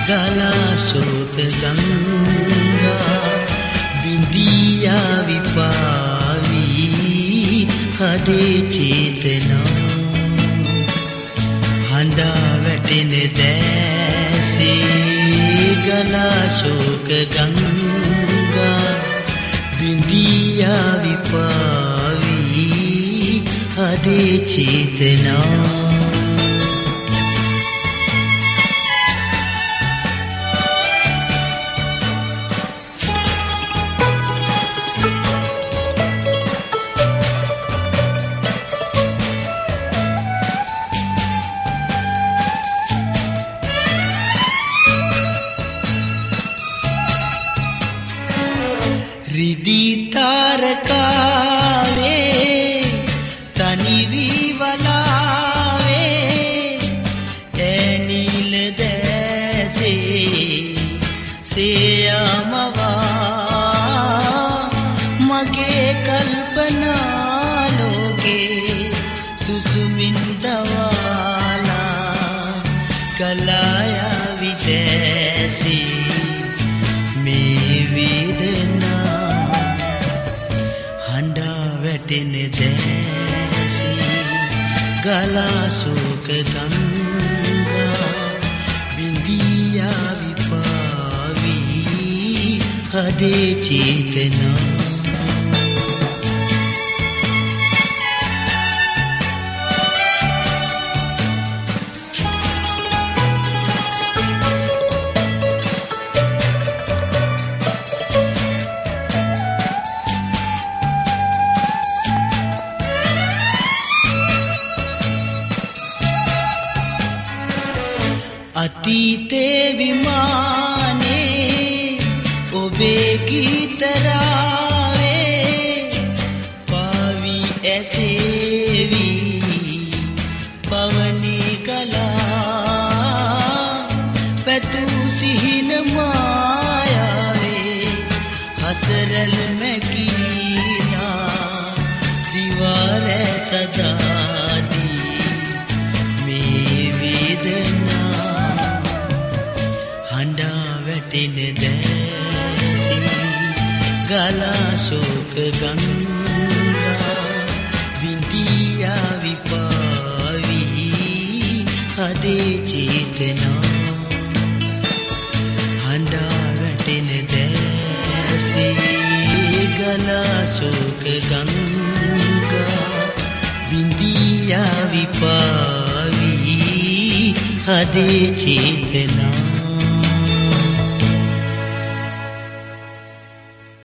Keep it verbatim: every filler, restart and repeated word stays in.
gala ශෝක ගංගා බිඳියා විපාවි හදේ චේතනා හඬා වැටෙන දැසේ ගලා ශෝක ගංගා බිඳියා විපාවි හදේ චේතනා रिदी तारकावे तनी विवलावे ए नील देसे सेयमवा मगे कल्पना लोगे सुसुमिंदवाला कलाया विदेसी में वेदना වැටෙන දැසේ ගලා ශෝක ගංගා බිඳියා විපාවි හදේ චේතනා අතීතේ විමානේ ඔබේ ගීතරාවේ පාවි ඇසේවි පවනේ කලා පැතු සිහින මායාවේ හසරල් මැකිනා දිවාර සදාදී මේ වේදනා හඬා වැටෙන දැසේ ගලා ශෝක ගංගා බිඳියා විපාවි හදේ චේතනා හඬා වැටෙන දැසේ ගලා ශෝක ගංගා බිඳියා විපාවි හදේ චේතනා